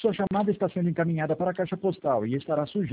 Sua chamada está sendo encaminhada para a caixa postal e estará sujeita